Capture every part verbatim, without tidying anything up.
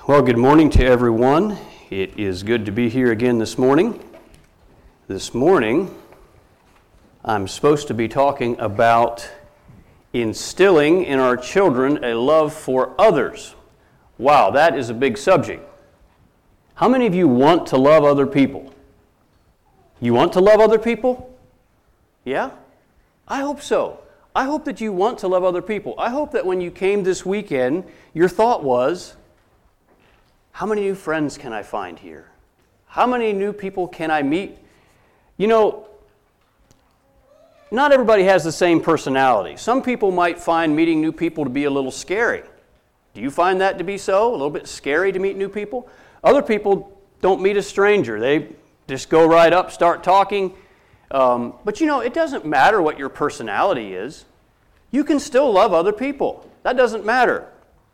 Well, good morning to everyone. It is good to be here again this morning. This morning, I'm supposed to be talking about instilling in our children a love for others. Wow, that is a big subject. How many of you want to love other people? You want to love other people? Yeah? I hope so. I hope that you want to love other people. I hope that when you came this weekend, your thought was, how many new friends can I find here? How many new people can I meet? You know, not everybody has the same personality. Some people might find meeting new people to be a little scary. Do you find that to be so? A little bit scary to meet new people? Other people don't meet a stranger. They just go right up, start talking. Um, but you know, it doesn't matter what your personality is. You can still love other people. That doesn't matter.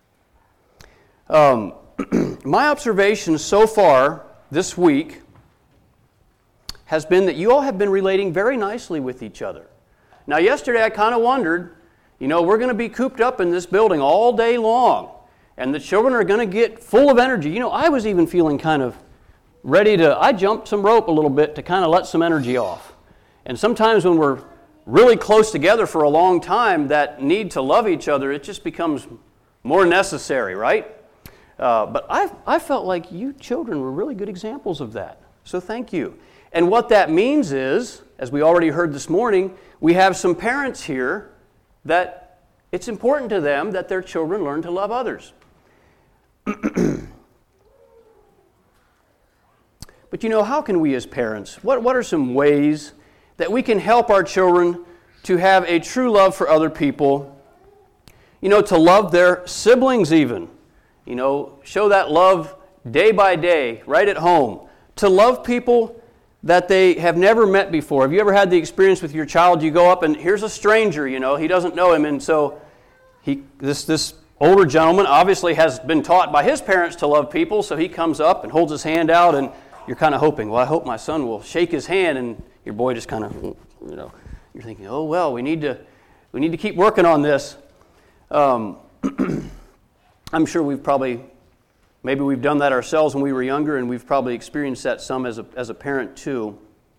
Um, my observation so far this week has been that you all have been relating very nicely with each other. Now, yesterday I kind of wondered, you know, we're going to be cooped up in this building all day long, and the children are going to get full of energy. You know, I was even feeling kind of ready to, I jumped some rope a little bit to kind of let some energy off. And sometimes when we're really close together for a long time, that need to love each other, it just becomes more necessary, right? Uh, but I I felt like you children were really good examples of that. So thank you. And what that means is, as we already heard this morning, we have some parents here that it's important to them that their children learn to love others. But you know, how can we as parents, what, what are some ways that we can help our children to have a true love for other people? You know, to love their siblings even. You know, show that love day by day, right at home. To love people that they have never met before. Have you ever had the experience with your child? You go up and here's a stranger, you know, he doesn't know him, and so he this this older gentleman obviously has been taught by his parents to love people, so he comes up and holds his hand out, and you're kind of hoping, well, I hope my son will shake his hand, and your boy just kind of, you know, you're thinking, oh, well, we need to we need to keep working on this. Um, I'm sure we've probably, maybe we've done that ourselves when we were younger, and we've probably experienced that some as a, as a parent too.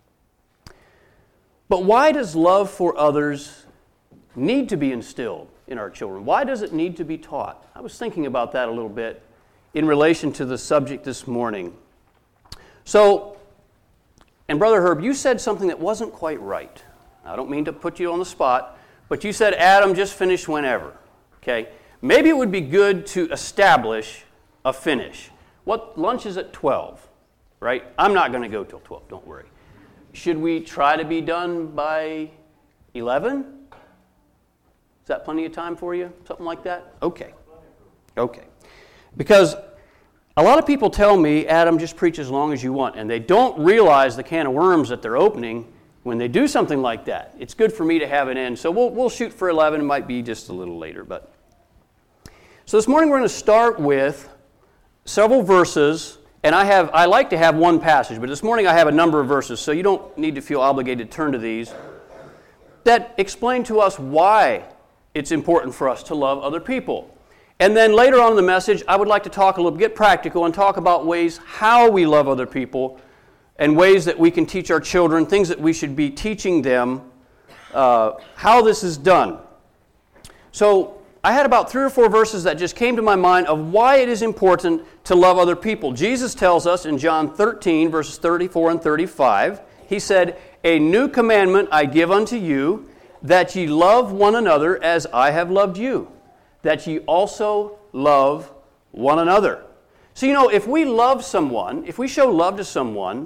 But why does love for others need to be instilled in our children? Why does it need to be taught? I was thinking about that a little bit in relation to the subject this morning. So, and Brother Herb, you said something that wasn't quite right. I don't mean to put you on the spot, but you said, Adam, just finish whenever. Okay? Maybe it would be good to establish a finish. What lunch is at twelve, right? I'm not going to go till twelve, don't worry. Should we try to be done by eleven? Is that plenty of time for you? Something like that? Okay. Okay. Because a lot of people tell me, Adam, just preach as long as you want, and they don't realize the can of worms that they're opening when they do something like that. It's good for me to have an end, so we'll we'll shoot for eleven. It might be just a little later, but so this morning we're going to start with several verses, and I have I like to have one passage, but this morning I have a number of verses, so you don't need to feel obligated to turn to these, that explain to us why it's important for us to love other people. And then later on in the message, I would like to talk a little, get practical and talk about ways how we love other people and ways that we can teach our children, things that we should be teaching them, uh, how this is done. So I had about three or four verses that just came to my mind of why it is important to love other people. Jesus tells us in John thirteen, verses thirty-four and thirty-five, he said, "A new commandment I give unto you, that ye love one another as I have loved you, that ye also love one another." So, you know, if we love someone, if we show love to someone,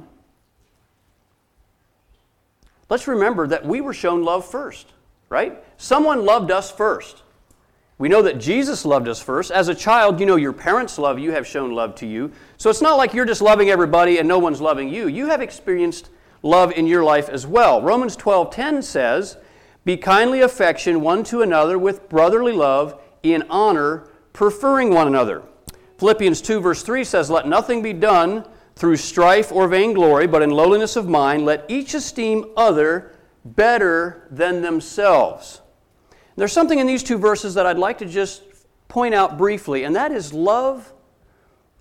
let's remember that we were shown love first, right? Someone loved us first. We know that Jesus loved us first. As a child, you know your parents love you, have shown love to you. So it's not like you're just loving everybody and no one's loving you. You have experienced love in your life as well. Romans twelve ten says, "Be kindly affection one to another with brotherly love, in honor, preferring one another." Philippians two verse three says, "Let nothing be done through strife or vainglory, but in lowliness of mind, let each esteem other better than themselves." There's something in these two verses that I'd like to just point out briefly, and that is love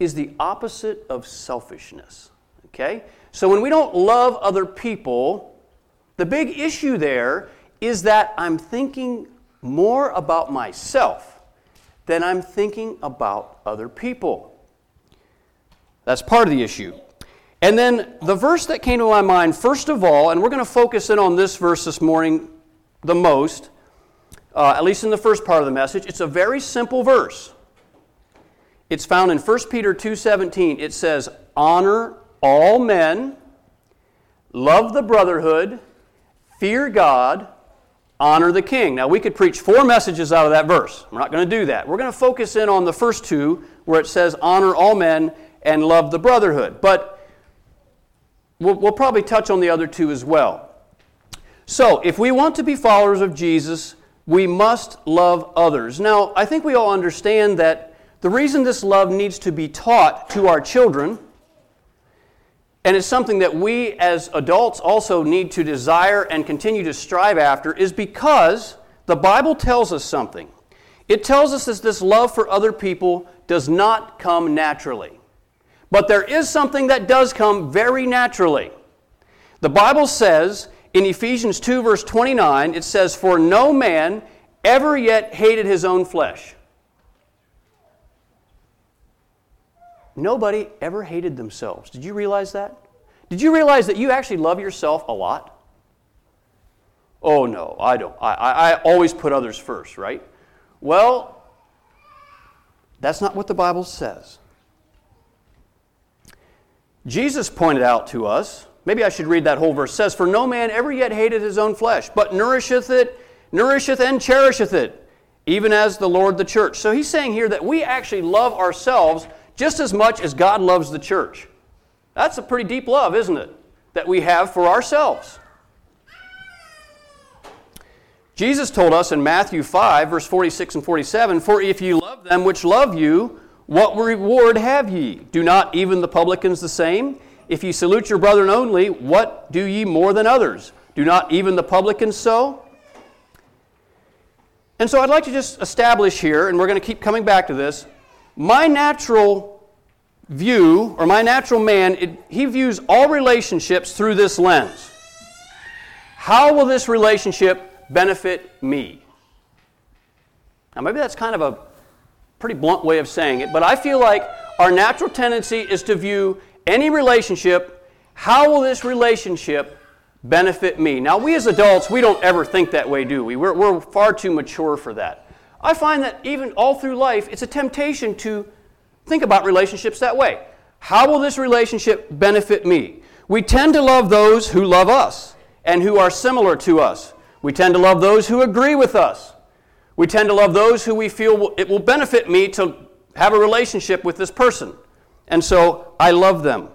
is the opposite of selfishness. Okay? So when we don't love other people, the big issue there is that I'm thinking more about myself than I'm thinking about other people. That's part of the issue. And then the verse that came to my mind, first of all, and we're going to focus in on this verse this morning the most, uh, at least in the first part of the message. It's a very simple verse. It's found in First Peter two seventeen. It says, honor all men, love the brotherhood, fear God, honor the king. Now, we could preach four messages out of that verse. We're not going to do that. We're going to focus in on the first two, where it says, honor all men and love the brotherhood. But we'll, we'll probably touch on the other two as well. So, if we want to be followers of Jesus, we must love others. Now, I think we all understand that the reason this love needs to be taught to our children, and it's something that we as adults also need to desire and continue to strive after, is because the Bible tells us something. It tells us that this love for other people does not come naturally. But there is something that does come very naturally. The Bible says in Ephesians two verse twenty-nine, it says, for no man ever yet hated his own flesh. Nobody ever hated themselves. Did you realize that? Did you realize that you actually love yourself a lot? Oh, no, I don't. I, I, I always put others first, right? Well, that's not what the Bible says. Jesus pointed out to us, maybe I should read that whole verse, it says, for no man ever yet hated his own flesh, but nourisheth it, nourisheth and cherisheth it, even as the Lord the church. So he's saying here that we actually love ourselves just as much as God loves the church. That's a pretty deep love, isn't it? That we have for ourselves. Jesus told us in Matthew five, verse forty-six and forty-seven, for if you love them which love you, what reward have ye? Do not even the publicans the same? If ye salute your brethren only, what do ye more than others? Do not even the publicans so? And so I'd like to just establish here, and we're going to keep coming back to this, my natural view, or my natural man, it, he views all relationships through this lens. How will this relationship benefit me? Now, maybe that's kind of a pretty blunt way of saying it, but I feel like our natural tendency is to view any relationship, how will this relationship benefit me? Now, we as adults, we don't ever think that way, do we? We're, we're far too mature for that. I find that even all through life, it's a temptation to think about relationships that way. How will this relationship benefit me? We tend to love those who love us and who are similar to us. We tend to love those who agree with us. We tend to love those who we feel will, it will benefit me to have a relationship with this person. And so I love them.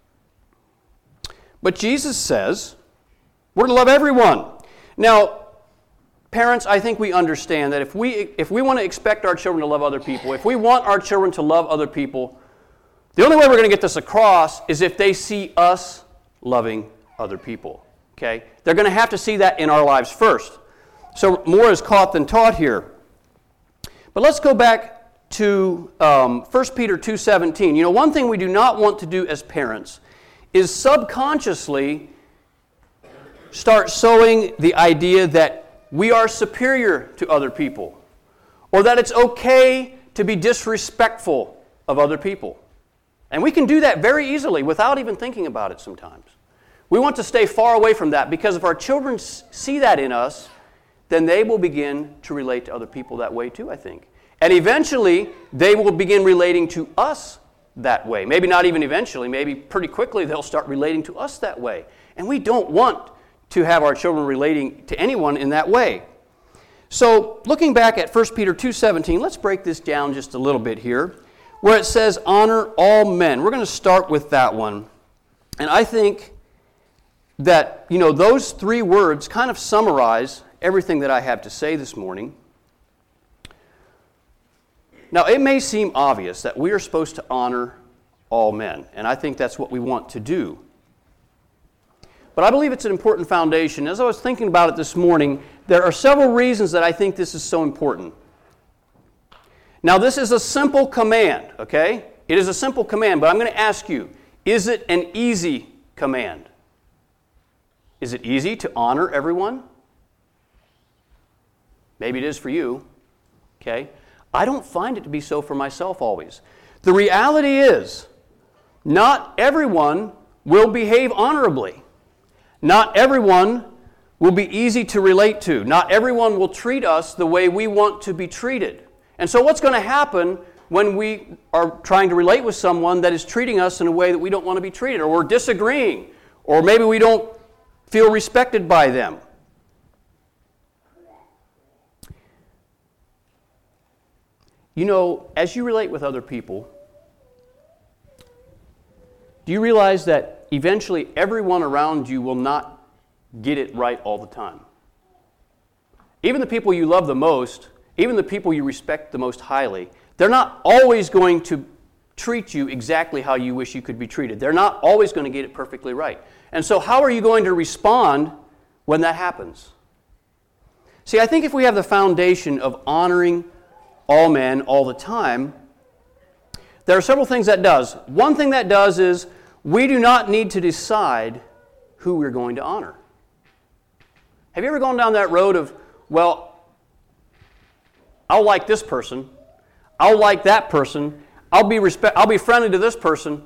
But Jesus says we're to love everyone. Now, parents, I think we understand that if we if we want to expect our children to love other people, if we want our children to love other people, the only way we're going to get this across is if they see us loving other people. Okay? They're going to have to see that in our lives first. So more is caught than taught here. But let's go back to um, First Peter two seventeen. You know, one thing we do not want to do as parents is subconsciously start sowing the idea that we are superior to other people, or that it's okay to be disrespectful of other people. And we can do that very easily without even thinking about it sometimes. We want to stay far away from that, because if our children see that in us, then they will begin to relate to other people that way too, I think. And eventually, they will begin relating to us that way. Maybe not even eventually, maybe pretty quickly they'll start relating to us that way. And we don't want to have our children relating to anyone in that way. So, looking back at First Peter two seventeen, let's break this down just a little bit here, where it says, honor all men. We're going to start with that one. And I think that, you know, those three words kind of summarize everything that I have to say this morning. Now, it may seem obvious that we are supposed to honor all men, and I think that's what we want to do. But I believe it's an important foundation. As I was thinking about it this morning, there are several reasons that I think this is so important. Now, this is a simple command, okay? It is a simple command, but I'm going to ask you, is it an easy command? Is it easy to honor everyone? Maybe it is for you, okay? I don't find it to be so for myself always. The reality is, not everyone will behave honorably. Not everyone will be easy to relate to. Not everyone will treat us the way we want to be treated. And so what's going to happen when we are trying to relate with someone that is treating us in a way that we don't want to be treated, or we're disagreeing, or maybe we don't feel respected by them? You know, as you relate with other people, do you realize that eventually everyone around you will not get it right all the time? Even the people you love the most, even the people you respect the most highly, they're not always going to treat you exactly how you wish you could be treated. They're not always going to get it perfectly right. And so how are you going to respond when that happens? See, I think if we have the foundation of honoring all men all the time, there are several things that does. One thing that does is we do not need to decide who we're going to honor. Have you ever gone down that road of, well, I'll like this person, I'll like that person, I'll be respect, I'll be friendly to this person.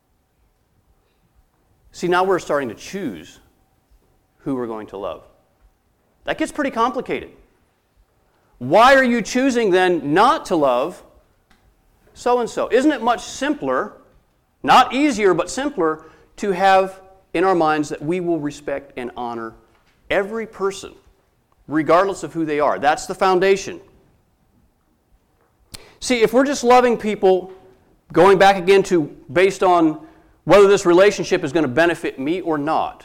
See, now we're starting to choose who we're going to love. That gets pretty complicated. Why are you choosing then not to love so-and-so? Isn't it much simpler, not easier, but simpler, to have in our minds that we will respect and honor every person, regardless of who they are? That's the foundation. See, if we're just loving people, going back again to based on whether this relationship is going to benefit me or not.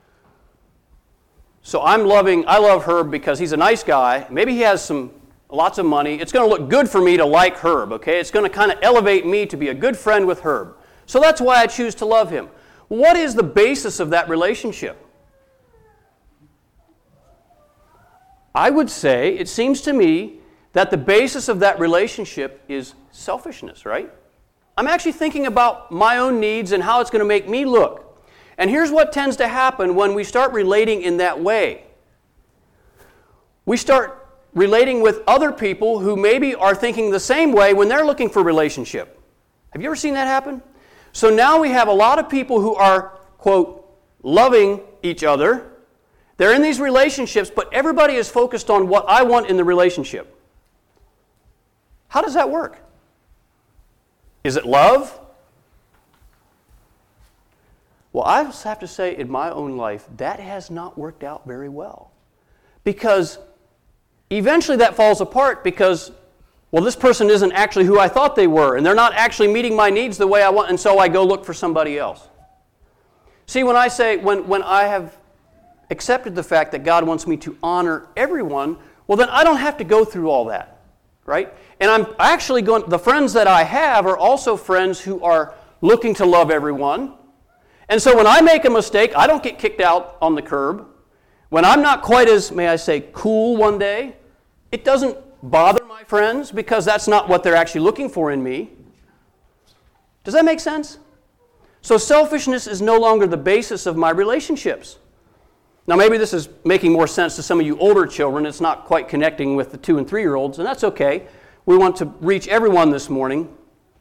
So I'm loving, I love Herb because he's a nice guy. Maybe he has some lots of money. It's going to look good for me to like Herb, okay? It's going to kind of elevate me to be a good friend with Herb. So that's why I choose to love him. What is the basis of that relationship? I would say, it seems to me, that the basis of that relationship is selfishness, right? I'm actually thinking about my own needs and how it's going to make me look. And here's what tends to happen when we start relating in that way. We start relating with other people who maybe are thinking the same way when they're looking for a relationship. Have you ever seen that happen? So now we have a lot of people who are, quote, loving each other. They're in these relationships, but everybody is focused on what I want in the relationship. How does that work? Is it love? Well, I just have to say, in my own life, that has not worked out very well. Because eventually that falls apart because, well, this person isn't actually who I thought they were, and they're not actually meeting my needs the way I want, and so I go look for somebody else. See, when I say, when, when I have accepted the fact that God wants me to honor everyone, well, then I don't have to go through all that, right? And I'm actually going, the friends that I have are also friends who are looking to love everyone. And so when I make a mistake, I don't get kicked out on the curb. When I'm not quite as, may I say, cool one day, it doesn't bother my friends because that's not what they're actually looking for in me. Does that make sense? So selfishness is no longer the basis of my relationships. Now maybe this is making more sense to some of you older children. It's not quite connecting with the two and three-year-olds, and that's okay. We want to reach everyone this morning.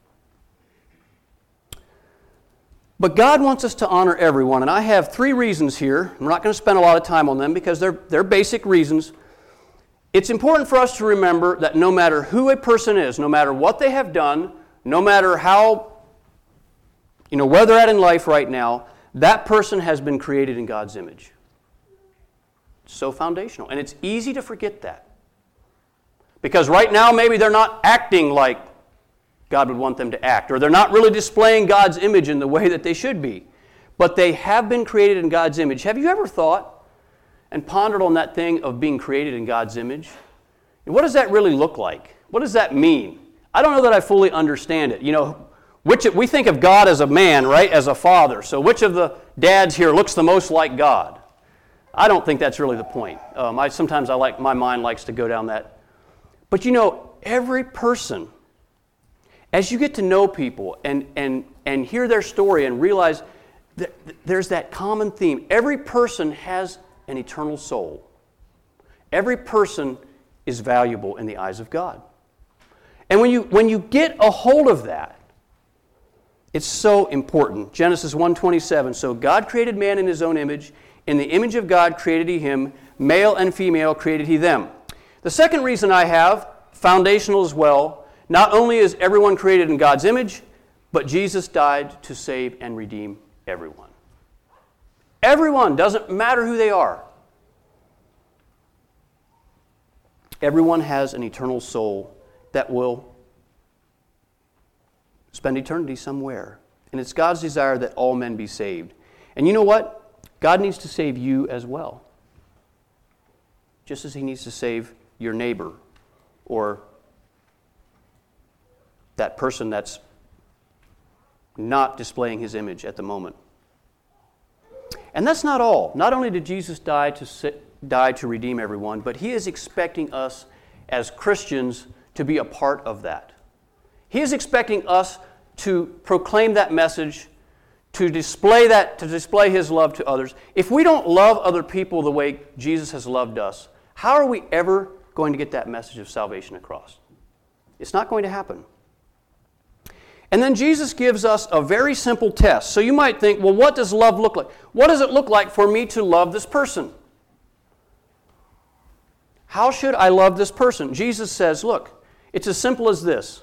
But God wants us to honor everyone, and I have three reasons here. I'm not going to spend a lot of time on them because they're, they're basic reasons. It's important for us to remember that no matter who a person is, no matter what they have done, no matter how, you know, where they're at in life right now, that person has been created in God's image. It's so foundational, and it's easy to forget that. Because right now maybe they're not acting like God would want them to act, or they're not really displaying God's image in the way that they should be. But they have been created in God's image. Have you ever thought and pondered on that thing of being created in God's image? And what does that really look like? What does that mean? I don't know that I fully understand it. You know, which we think of God as a man, right? As a father. So which of the dads here looks the most like God? I don't think that's really the point. Um, I sometimes I like my mind likes to go down that. But you know, every person As you get to know people and, and, and hear their story and realize that there's that common theme. Every person has an eternal soul. Every person is valuable in the eyes of God. And when you, when you get a hold of that, it's so important. Genesis one twenty-seven, so God created man in his own image. In the image of God created he him. Male and female created he them. The second reason I have, foundational as well, not only is everyone created in God's image, but Jesus died to save and redeem everyone. Everyone, doesn't matter who they are. Everyone has an eternal soul that will spend eternity somewhere. And it's God's desire that all men be saved. And you know what? God needs to save you as well. Just as he needs to save your neighbor or that person that's not displaying his image at the moment. And that's not all. Not only did Jesus die to sit, die to redeem everyone, but he is expecting us as Christians to be a part of that. He is expecting us to proclaim that message, to display that, to display his love to others. If we don't love other people the way Jesus has loved us, how are we ever going to get that message of salvation across? It's not going to happen. And then Jesus gives us a very simple test. So you might think, well, what does love look like? What does it look like for me to love this person? How should I love this person? Jesus says, look, it's as simple as this.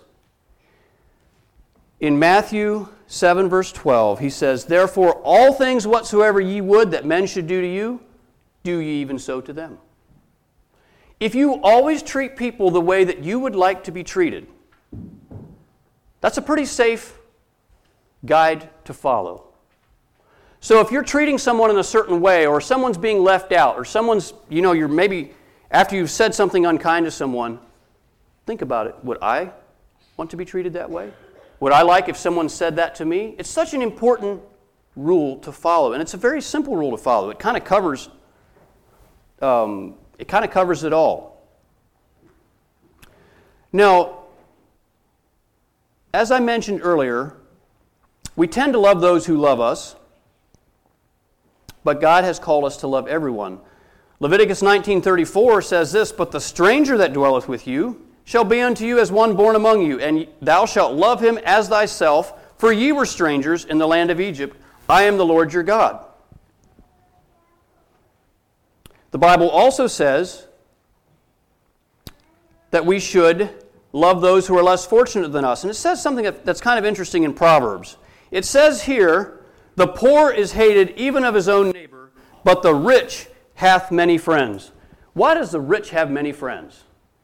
In Matthew seven, verse twelve, he says, therefore, all things whatsoever ye would that men should do to you, do ye even so to them. If you always treat people the way that you would like to be treated, that's a pretty safe guide to follow. So if you're treating someone in a certain way, or someone's being left out, or someone's, you know, you're maybe, after you've said something unkind to someone, think about it. Would I want to be treated that way? Would I like if someone said that to me? It's such an important rule to follow, and it's a very simple rule to follow. It kind of covers, um, it kind of covers it all. Now, as I mentioned earlier, we tend to love those who love us, but God has called us to love everyone. Leviticus nineteen thirty-four says this, but the stranger that dwelleth with you shall be unto you as one born among you, and thou shalt love him as thyself, for ye were strangers in the land of Egypt. I am the Lord your God. The Bible also says that we should love those who are less fortunate than us. And it says something that's kind of interesting in Proverbs. It says here, the poor is hated even of his own neighbor, but the rich hath many friends. Why does the rich have many friends?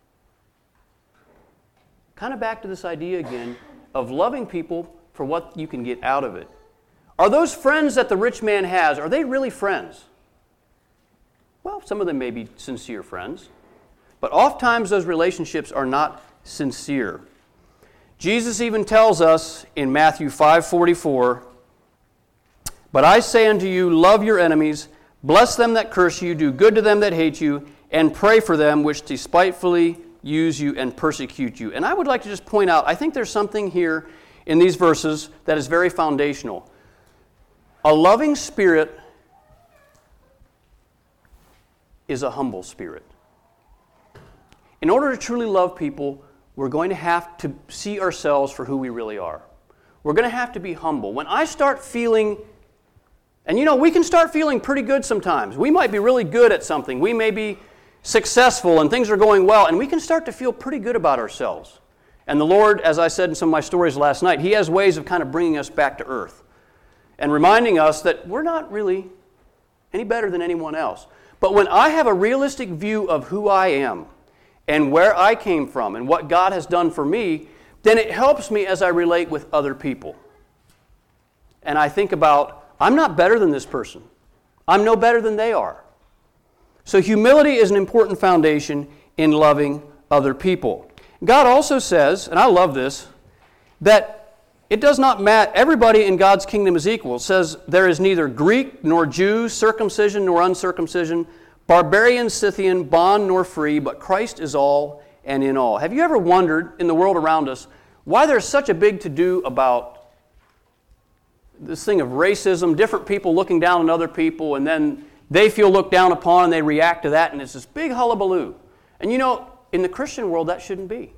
Kind of back to this idea again of loving people for what you can get out of it. Are those friends that the rich man has, are they really friends? Well, some of them may be sincere friends, but oftentimes those relationships are not sincere. Jesus even tells us in Matthew five forty-four, but I say unto you, love your enemies, bless them that curse you, do good to them that hate you, and pray for them which despitefully use you and persecute you. And I would like to just point out, I think there's something here in these verses that is very foundational. A loving spirit is a humble spirit. In order to truly love people, we're going to have to see ourselves for who we really are. We're going to have to be humble. When I start feeling, and you know, we can start feeling pretty good sometimes. We might be really good at something. We may be successful and things are going well, and we can start to feel pretty good about ourselves. And the Lord, as I said in some of my stories last night, He has ways of kind of bringing us back to earth and reminding us that we're not really any better than anyone else. But when I have a realistic view of who I am and where I came from and what God has done for me, then it helps me as I relate with other people. And I think about, I'm not better than this person. I'm no better than they are. So humility is an important foundation in loving other people. God also says, and I love this, that it does not matter, everybody in God's kingdom is equal. It says, there is neither Greek nor Jew, circumcision nor uncircumcision, barbarian, Scythian, bond nor free, but Christ is all and in all. Have you ever wondered in the world around us, why there's such a big to-do about this thing of racism, different people looking down on other people, and then they feel looked down upon and they react to that, and it's this big hullabaloo. And you know, in the Christian world, that shouldn't be.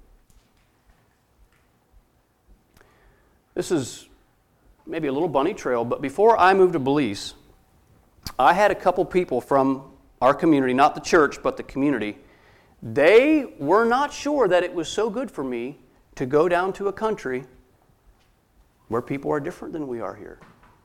This is maybe a little bunny trail, but before I moved to Belize, I had a couple people from our community, not the church, but the community. They were not sure that it was so good for me to go down to a country where people are different than we are here.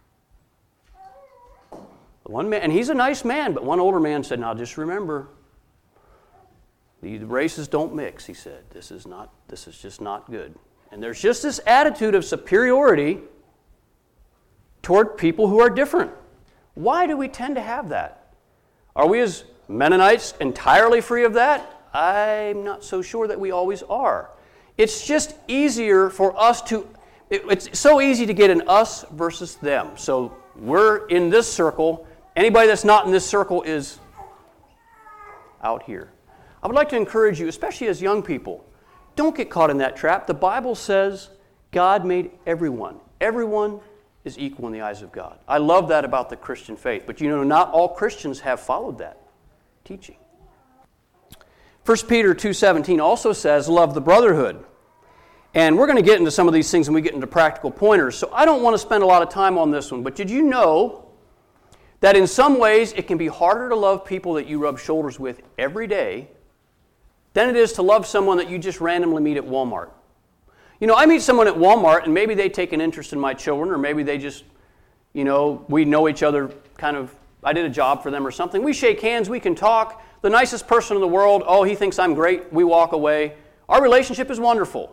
One man, and he's a nice man, but one older man said, now just remember, the races don't mix, he said. This is not, this is just not good. And there's just this attitude of superiority toward people who are different. Why do we tend to have that? Are we as Mennonites entirely free of that? I'm not so sure that we always are. It's just easier for us to, it, it's so easy to get an us versus them. So we're in this circle. Anybody that's not in this circle is out here. I would like to encourage you, especially as young people, don't get caught in that trap. The Bible says God made everyone. Everyone is equal in the eyes of God. I love that about the Christian faith, but you know, not all Christians have followed that teaching. First Peter two seventeen also says, love the brotherhood. And we're going to get into some of these things when we get into practical pointers, so I don't want to spend a lot of time on this one, but did you know that in some ways it can be harder to love people that you rub shoulders with every day than it is to love someone that you just randomly meet at Walmart? You know, I meet someone at Walmart and maybe they take an interest in my children, or maybe they just, you know, we know each other kind of, I did a job for them or something. We shake hands, we can talk. The nicest person in the world, oh, he thinks I'm great. We walk away. Our relationship is wonderful.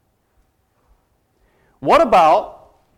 What about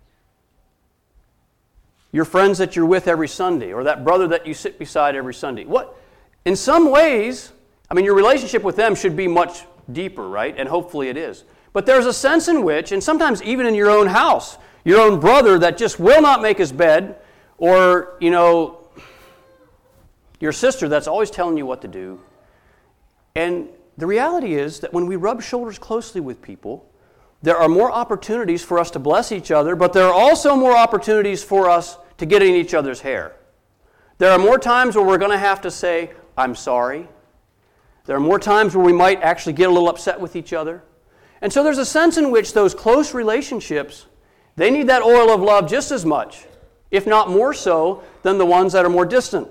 your friends that you're with every Sunday, or that brother that you sit beside every Sunday? What, in some ways, I mean, your relationship with them should be much deeper, right? And hopefully it is. But there's a sense in which, and sometimes even in your own house, your own brother that just will not make his bed, or, you know, your sister that's always telling you what to do. And the reality is that when we rub shoulders closely with people, there are more opportunities for us to bless each other, but there are also more opportunities for us to get in each other's hair. There are more times where we're going to have to say, I'm sorry. There are more times where we might actually get a little upset with each other. And so there's a sense in which those close relationships, they need that oil of love just as much, if not more so, than the ones that are more distant.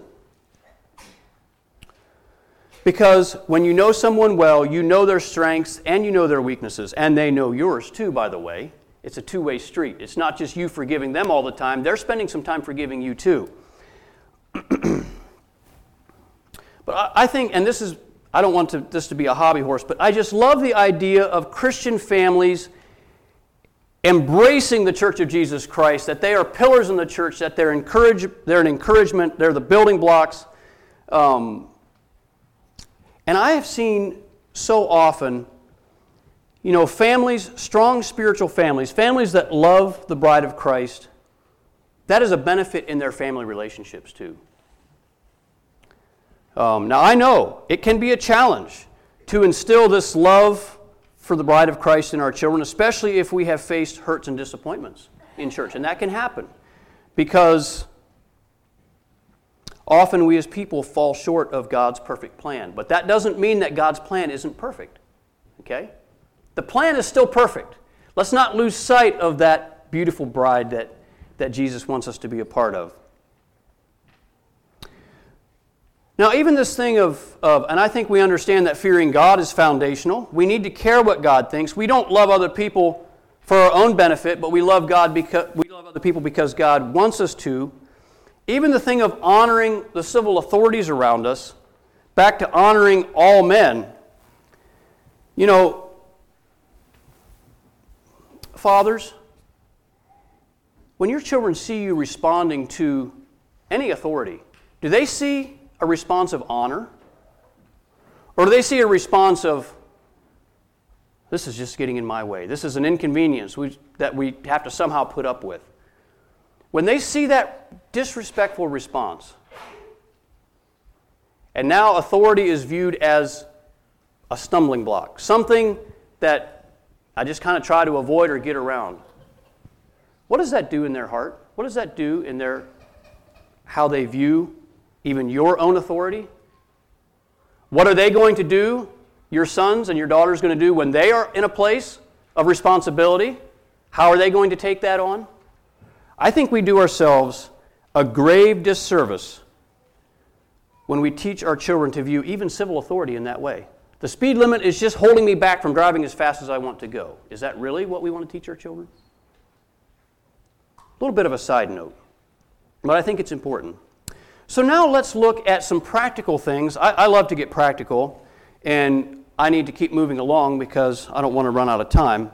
Because when you know someone well, you know their strengths and you know their weaknesses, and they know yours too, by the way. It's a two-way street. It's not just you forgiving them all the time. They're spending some time forgiving you too. But I think, and this is, I don't want to, this to be a hobby horse, but I just love the idea of Christian families embracing the Church of Jesus Christ, that they are pillars in the church, that they're, encourage, they're an encouragement, they're the building blocks. Um, and I have seen so often, you know, families, strong spiritual families, families that love the bride of Christ, that is a benefit in their family relationships too. Um, now I know it can be a challenge to instill this love for the bride of Christ in our children, especially if we have faced hurts and disappointments in church. And that can happen because often we as people fall short of God's perfect plan. But that doesn't mean that God's plan isn't perfect. Okay? The plan is still perfect. Let's not lose sight of that beautiful bride that, that Jesus wants us to be a part of. Now, even this thing of, of, and I think we understand that fearing God is foundational. We need to care what God thinks. We don't love other people for our own benefit, but we love God because we love other people because God wants us to. Even the thing of honoring the civil authorities around us, back to honoring all men. You know, fathers, when your children see you responding to any authority, do they see a response of honor? Or do they see a response of, this is just getting in my way. This is an inconvenience we, that we have to somehow put up with. When they see that disrespectful response, and now authority is viewed as a stumbling block, something that I just kind of try to avoid or get around. What does that do in their heart? What does that do in their how they view even your own authority? What are they going to do, your sons and your daughters going to do when they are in a place of responsibility? How are they going to take that on? I think we do ourselves a grave disservice when we teach our children to view even civil authority in that way. The speed limit is just holding me back from driving as fast as I want to go. Is that really what we want to teach our children? A little bit of a side note, but I think it's important. So now let's look at some practical things. I, I love to get practical, and I need to keep moving along because I don't want to run out of time.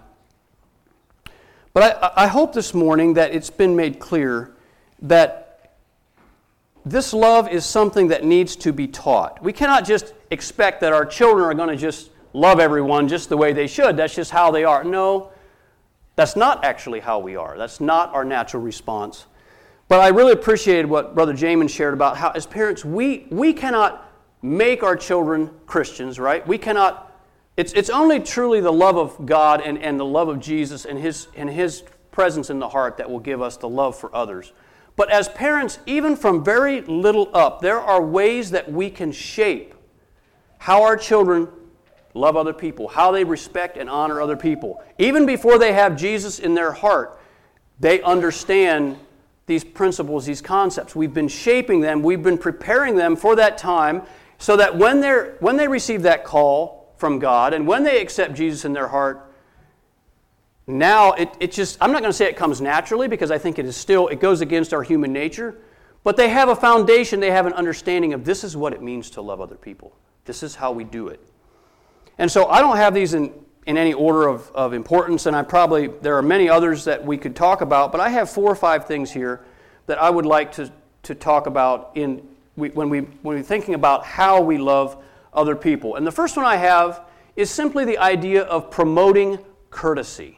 But I, I hope this morning that it's been made clear that this love is something that needs to be taught. We cannot just expect that our children are going to just love everyone just the way they should. That's just how they are. No, that's not actually how we are. That's not our natural response. But I really appreciated what Brother Jamin shared about how, as parents, we, we cannot make our children Christians, right? We cannot, it's, it's only truly the love of God and, and the love of Jesus and His, and His presence in the heart that will give us the love for others. But as parents, even from very little up, there are ways that we can shape how our children love other people, how they respect and honor other people. Even before they have Jesus in their heart, they understand these principles, these concepts. We've been shaping them, we've been preparing them for that time so that when they're when they receive that call from God and when they accept Jesus in their heart, now it, it just, I'm not going to say it comes naturally because I think it is still, it goes against our human nature, but they have a foundation, they have an understanding of this is what it means to love other people. This is how we do it. And so I don't have these in, in any order of, of importance, and I probably, there are many others that we could talk about, but I have four or five things here that I would like to, to talk about in we, when, we, when we're thinking about how we love other people. And the first one I have is simply the idea of promoting courtesy.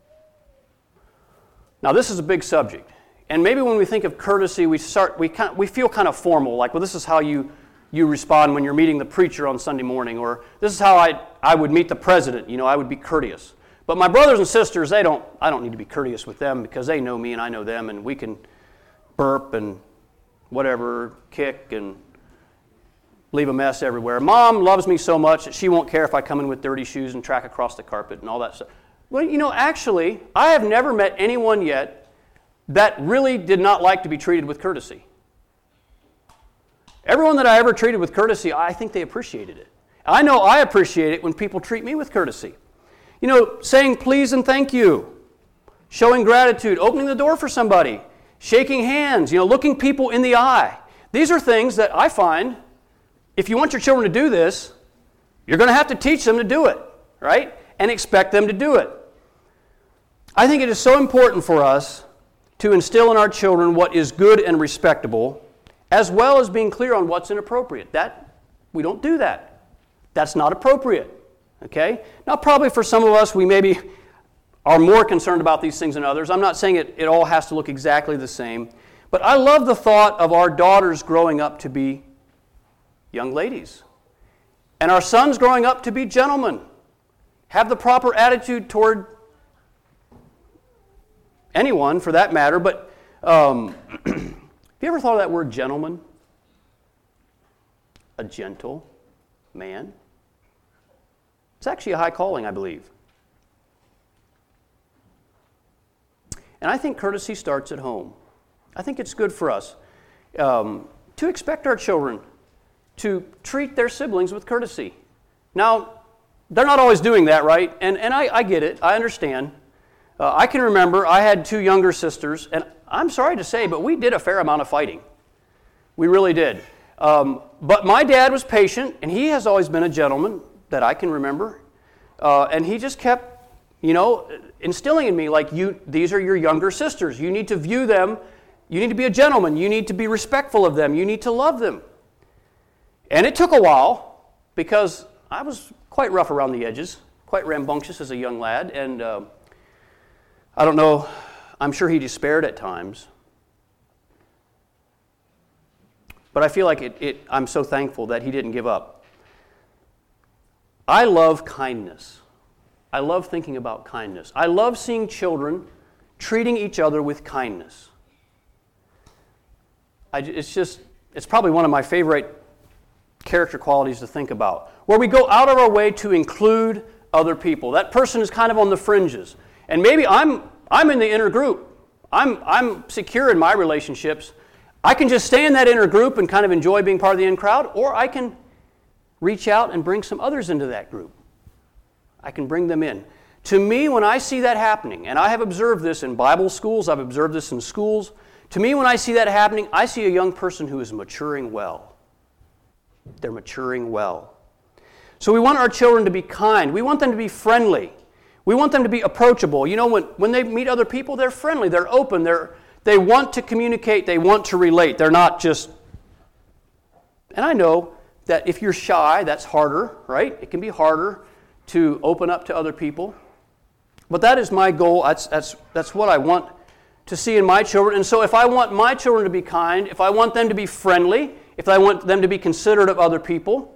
Now, this is a big subject, and maybe when we think of courtesy, we start we kind of, we feel kind of formal, like, well, this is how you you respond when you're meeting the preacher on Sunday morning, or this is how I I would meet the president. You know, I would be courteous. But my brothers and sisters, they don't. I don't need to be courteous with them because they know me and I know them, and we can burp and whatever, kick and leave a mess everywhere. Mom loves me so much that she won't care if I come in with dirty shoes and track across the carpet and all that stuff. Well, you know, actually, I have never met anyone yet that really did not like to be treated with courtesy. Everyone that I ever treated with courtesy, I think they appreciated it. I know I appreciate it when people treat me with courtesy. You know, saying please and thank you, showing gratitude, opening the door for somebody, shaking hands, you know, looking people in the eye. These are things that I find, if you want your children to do this, you're going to have to teach them to do it, right? And expect them to do it. I think it is so important for us to instill in our children what is good and respectable, as well as being clear on what's inappropriate. That, we don't do that. That's not appropriate. Okay? Now, probably for some of us, we maybe are more concerned about these things than others. I'm not saying it, it all has to look exactly the same. But I love the thought of our daughters growing up to be young ladies. And our sons growing up to be gentlemen. Have the proper attitude toward anyone, for that matter. But um, have you ever thought of that word gentleman? A gentle man. It's actually a high calling, I believe. And I think courtesy starts at home. I think it's good for us um, to expect our children to treat their siblings with courtesy. Now, they're not always doing that, right? And and I, I get it. I understand. Uh, I can remember I had two younger sisters, and I'm sorry to say, but we did a fair amount of fighting. We really did. Um, but my dad was patient, and he has always been a gentleman that I can remember. Uh, and he just kept, you know, instilling in me, like, you, these are your younger sisters. You need to view them. You need to be a gentleman. You need to be respectful of them. You need to love them. And it took a while, because I was quite rough around the edges, quite rambunctious as a young lad, and uh, I don't know, I'm sure he despaired at times. But I feel like it, it, I'm so thankful that he didn't give up. I love kindness. I I love thinking about kindness. I love seeing children treating each other with kindness. I, it's just, it's probably one of my favorite character qualities to think about, where we go out of our way to include other people. That person is kind of on the fringes. And maybe I'm I'm in the inner group. I'm I'm secure in my relationships. I can just stay in that inner group and kind of enjoy being part of the in crowd, or I can reach out and bring some others into that group. I can bring them in. To me, when I see that happening, and I have observed this in Bible schools, I've observed this in schools, to me, when I see that happening, I see a young person who is maturing well. They're maturing well. So we want our children to be kind. We want them to be friendly. We want them to be approachable. You know, when, when they meet other people, they're friendly, they're open, they're, they want to communicate, they want to relate. They're not just... And I know that if you're shy, that's harder, right? It can be harder to open up to other people. But that is my goal. That's, that's, that's what I want to see in my children. And so if I want my children to be kind, if I want them to be friendly, if I want them to be considerate of other people,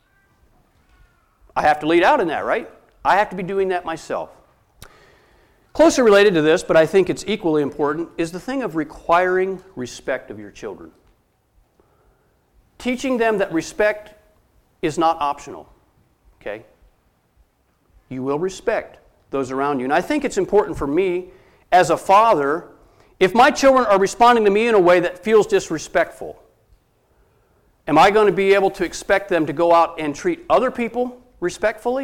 I have to lead out in that, right? I have to be doing that myself. Closely related to this, but I think it's equally important, is the thing of requiring respect of your children. Teaching them that respect is not optional, okay? You will respect those around you. And I think it's important for me as a father, if my children are responding to me in a way that feels disrespectful, am I going to be able to expect them to go out and treat other people respectfully?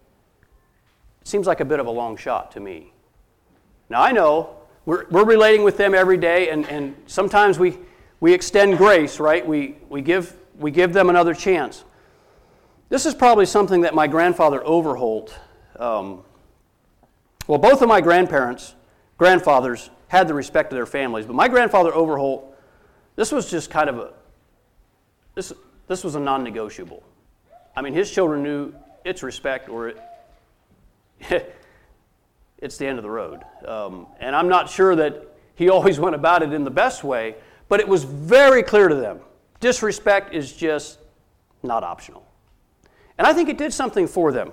It seems like a bit of a long shot to me. Now I know we're, we're relating with them every day, and, and sometimes we, we extend grace, right? We, we, give, we give them another chance. This is probably something that my grandfather Overholt, um, well, both of my grandparents, grandfathers, had the respect of their families, but my grandfather Overholt, this was just kind of a, this, this was a non-negotiable. I mean, his children knew it's respect or it, it's the end of the road. Um, and I'm not sure that he always went about it in the best way, but it was very clear to them. Disrespect is just not optional. And I think it did something for them.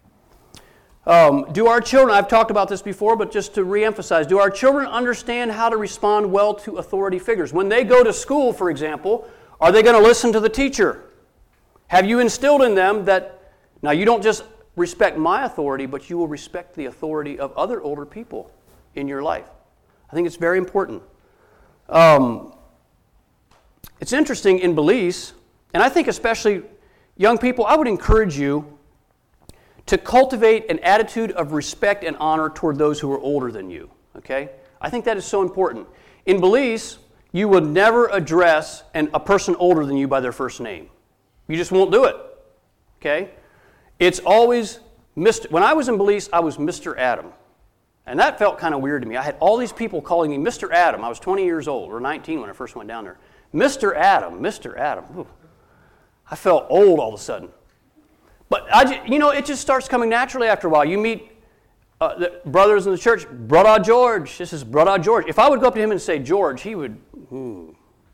Um, do our children, I've talked about this before, but just to reemphasize, do our children understand how to respond well to authority figures? When they go to school, for example, are they going to listen to the teacher? Have you instilled in them that, now you don't just respect my authority, but you will respect the authority of other older people in your life? I think it's very important. Um, it's interesting in Belize, and I think especially young people, I would encourage you to cultivate an attitude of respect and honor toward those who are older than you, okay? I think that is so important. In Belize, you would never address an, a person older than you by their first name. You just won't do it, okay? It's always Mister When I was in Belize, I was Mister Adam. And that felt kind of weird to me. I had all these people calling me Mister Adam. I was twenty years old, or nineteen when I first went down there. Mister Adam, Mister Adam. Ooh. I felt old all of a sudden. But, I, you know, it just starts coming naturally after a while. You meet uh, the brothers in the church, Brother George. This is Brother George. If I would go up to him and say George, he would, hmm.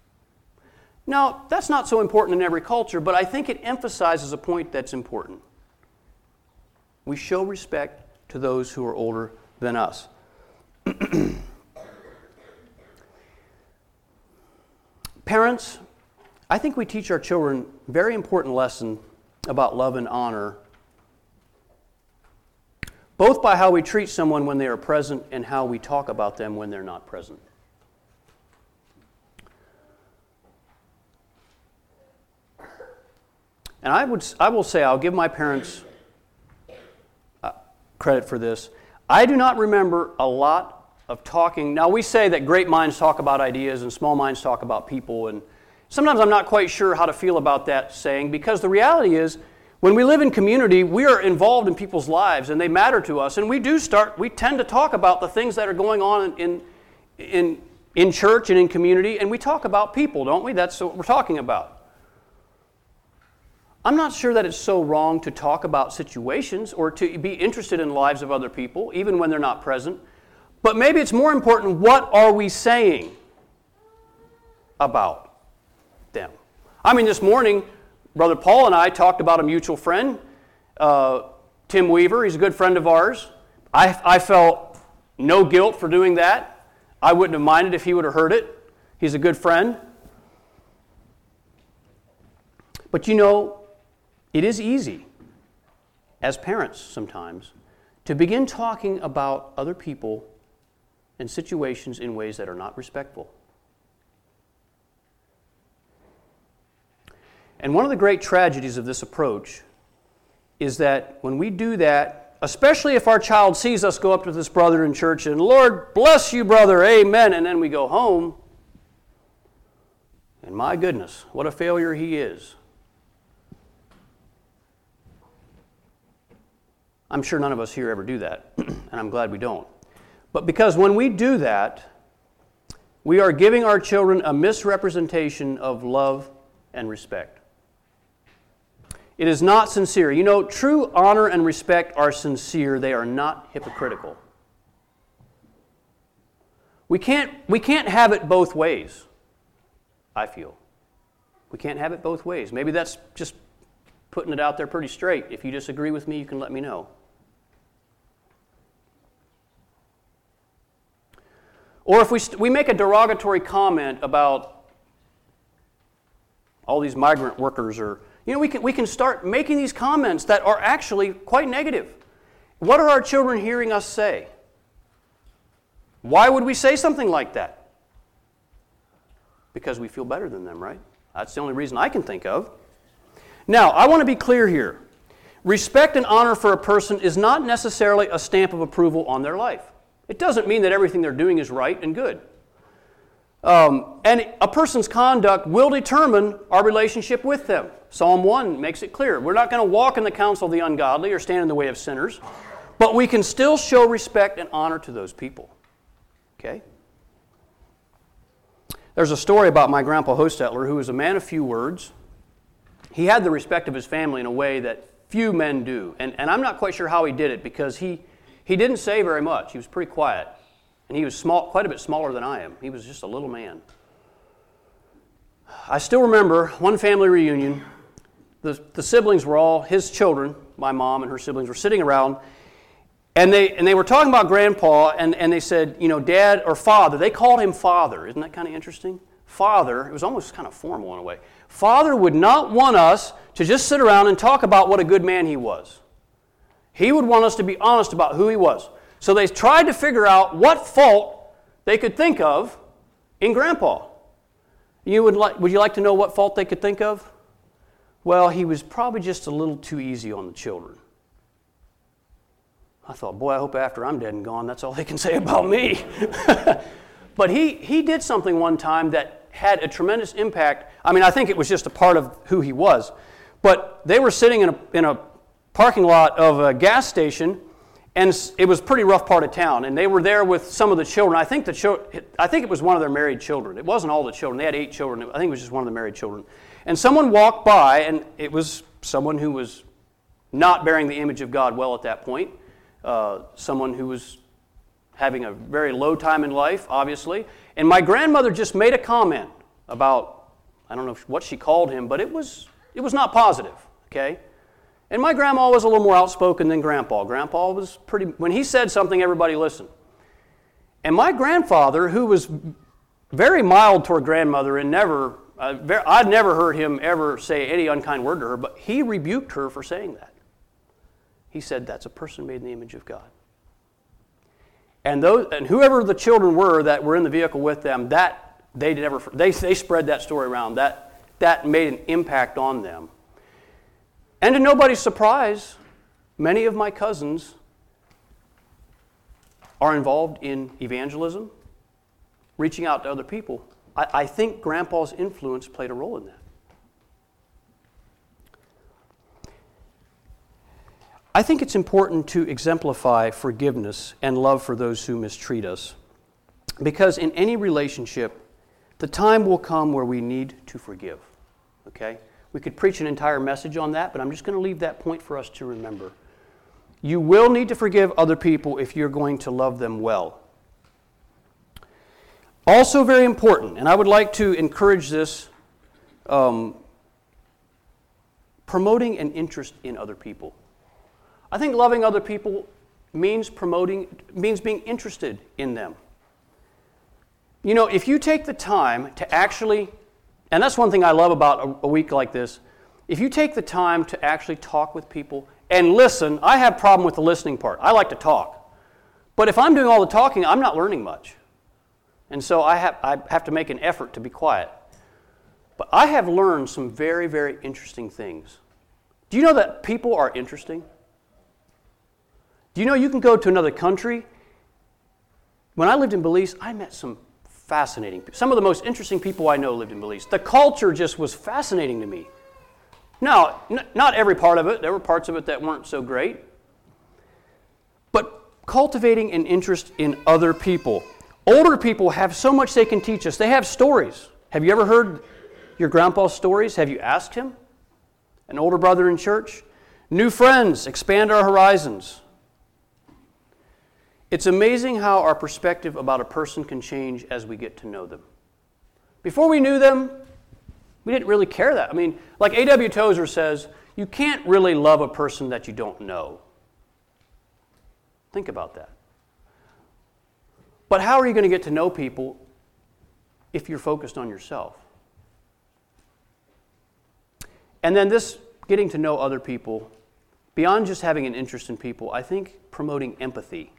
Now, that's not so important in every culture, but I think it emphasizes a point that's important. We show respect to those who are older than us. Parents, I think we teach our children a very important lesson about love and honor, both by how we treat someone when they are present and how we talk about them when they're not present. And I would, I will say, I'll give my parents uh, credit for this. I do not remember a lot of talking. Now, we say that great minds talk about ideas and small minds talk about people, and sometimes I'm not quite sure how to feel about that saying, because the reality is, when we live in community, we are involved in people's lives, and they matter to us, and we do start, we tend to talk about the things that are going on in, in, in church and in community, and we talk about people, don't we? That's what we're talking about. I'm not sure that it's so wrong to talk about situations or to be interested in the lives of other people, even when they're not present, but maybe it's more important, what are we saying about them? I mean, this morning, Brother Paul and I talked about a mutual friend, uh, Tim Weaver, he's a good friend of ours. I, I felt no guilt for doing that. I wouldn't have minded if he would have heard it. He's a good friend. But you know, it is easy, as parents sometimes, to begin talking about other people and situations in ways that are not respectful. And one of the great tragedies of this approach is that when we do that, especially if our child sees us go up to this brother in church and, Lord, bless you, brother, amen, and then we go home, and my goodness, what a failure he is. I'm sure none of us here ever do that, and I'm glad we don't. But because when we do that, we are giving our children a misrepresentation of love and respect. It is not sincere. You know, true honor and respect are sincere. They are not hypocritical. We can't, we can't have it both ways, I feel. We can't have it both ways. Maybe that's just putting it out there pretty straight. If you disagree with me, you can let me know. Or if we, st- we make a derogatory comment about all these migrant workers, or, you know, we can, we can start making these comments that are actually quite negative. What are our children hearing us say? Why would we say something like that? Because we feel better than them, right? That's the only reason I can think of. Now, I want to be clear here. Respect and honor for a person is not necessarily a stamp of approval on their life. It doesn't mean that everything they're doing is right and good. Um, and a person's conduct will determine our relationship with them. Psalm one makes it clear. We're not going to walk in the counsel of the ungodly or stand in the way of sinners, but we can still show respect and honor to those people. Okay? There's a story about my grandpa Hostetler, who was a man of few words. He had the respect of his family in a way that few men do. And, and I'm not quite sure how he did it, because he, he didn't say very much. He was pretty quiet. And he was small, quite a bit smaller than I am. He was just a little man. I still remember one family reunion. The, the siblings were all, his children, my mom and her siblings, were sitting around, and they and they were talking about Grandpa, and, and they said, you know, Dad or Father. They called him Father. Isn't that kind of interesting? Father, it was almost kind of formal in a way. Father would not want us to just sit around and talk about what a good man he was. He would want us to be honest about who he was. So they tried to figure out what fault they could think of in Grandpa. You would like, would you like to know what fault they could think of? Well, he was probably just a little too easy on the children. I thought, boy, I hope after I'm dead and gone, that's all they can say about me. But he, he did something one time that had a tremendous impact. I mean, I think it was just a part of who he was. But they were sitting in a, in a parking lot of a gas station, and it was a pretty rough part of town, and they were there with some of the children. I think the cho- I think it was one of their married children. It wasn't all the children. They had eight children. I think it was just one of the married children. And someone walked by, and it was someone who was not bearing the image of God well at that point, uh, someone who was having a very low time in life, obviously. And my grandmother just made a comment about, I don't know what she called him, but it was it was not positive, okay? And my grandma was a little more outspoken than Grandpa. Grandpa was pretty, when he said something, everybody listened. And my grandfather, who was very mild toward grandmother and never, uh, very, I'd never heard him ever say any unkind word to her, but he rebuked her for saying that. He said, that's a person made in the image of God. And those, and whoever the children were that were in the vehicle with them, that they never, they they spread that story around. That that made an impact on them. And to nobody's surprise, many of my cousins are involved in evangelism, reaching out to other people. I, I think Grandpa's influence played a role in that. I think it's important to exemplify forgiveness and love for those who mistreat us, because in any relationship, the time will come where we need to forgive, okay? We could preach an entire message on that, but I'm just going to leave that point for us to remember. You will need to forgive other people if you're going to love them well. Also very important, and I would like to encourage this, um, promoting an interest in other people. I think loving other people means promoting, means being interested in them. You know, if you take the time to actually, and that's one thing I love about a, a week like this, if you take the time to actually talk with people and listen, I have a problem with the listening part. I like to talk. But if I'm doing all the talking, I'm not learning much. And so I have, I have to make an effort to be quiet. But I have learned some very, very interesting things. Do you know that people are interesting? Do you know you can go to another country? When I lived in Belize, I met some fascinating people. Some of the most interesting people I know lived in Belize. The culture just was fascinating to me. Now, n- not every part of it. There were parts of it that weren't so great. But cultivating an interest in other people. Older people have so much they can teach us. They have stories. Have you ever heard your grandpa's stories? Have you asked him? An older brother in church? New friends expand our horizons. It's amazing how our perspective about a person can change as we get to know them. Before we knew them, we didn't really care that. I mean, like A W Tozer says, you can't really love a person that you don't know. Think about that. But how are you going to get to know people if you're focused on yourself? And then this getting to know other people, beyond just having an interest in people, I think promoting empathy.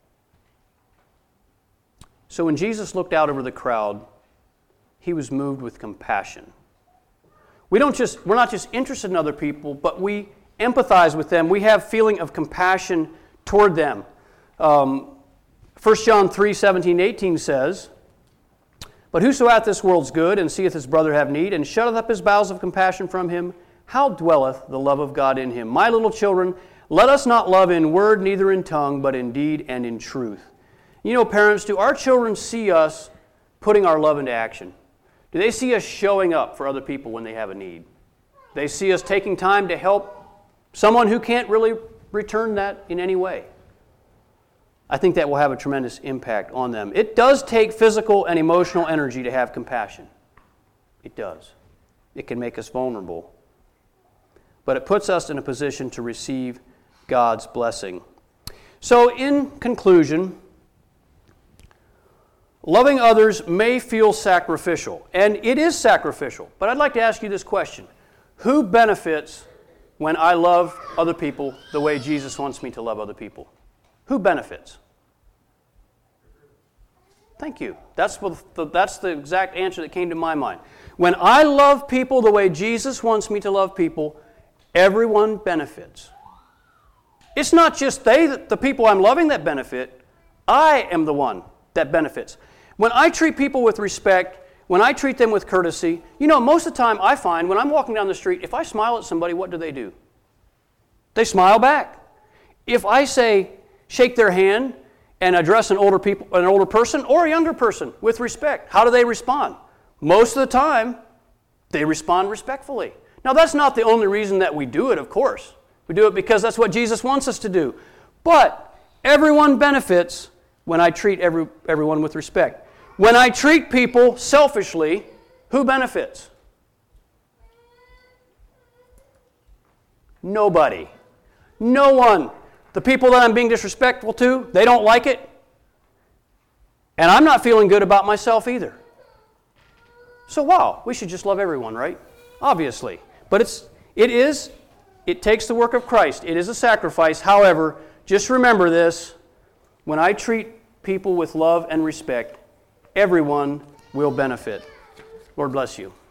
So when Jesus looked out over the crowd, he was moved with compassion. We don't just, we're not just interested in other people, but we empathize with them. We have feeling of compassion toward them. Um, First John three, seventeen, eighteen says, "But whoso hath this world's good, and seeth his brother have need, and shutteth up his bowels of compassion from him, how dwelleth the love of God in him? My little children, let us not love in word, neither in tongue, but in deed and in truth." You know, parents, do our children see us putting our love into action? Do they see us showing up for other people when they have a need? They see us taking time to help someone who can't really return that in any way. I think that will have a tremendous impact on them. It does take physical and emotional energy to have compassion. It does. It can make us vulnerable. But it puts us in a position to receive God's blessing. So in conclusion, loving others may feel sacrificial, and it is sacrificial. But I'd like to ask you this question. Who benefits when I love other people the way Jesus wants me to love other people? Who benefits? Thank you. That's the, that's the exact answer that came to my mind. When I love people the way Jesus wants me to love people, everyone benefits. It's not just they, the people I'm loving, that benefit. I am the one that benefits. When I treat people with respect, when I treat them with courtesy, you know, most of the time I find when I'm walking down the street, if I smile at somebody, what do they do? They smile back. If I say, shake their hand and address an older people, an older person or a younger person with respect, how do they respond? Most of the time, they respond respectfully. Now, that's not the only reason that we do it, of course. We do it because that's what Jesus wants us to do. But everyone benefits when I treat every, everyone with respect. When I treat people selfishly, who benefits? Nobody. No one. The people that I'm being disrespectful to, they don't like it. And I'm not feeling good about myself either. So wow, we should just love everyone, right? Obviously. But it's it is it takes the work of Christ. It is a sacrifice. However, just remember this, when I treat people with love and respect, everyone will benefit. Lord bless you.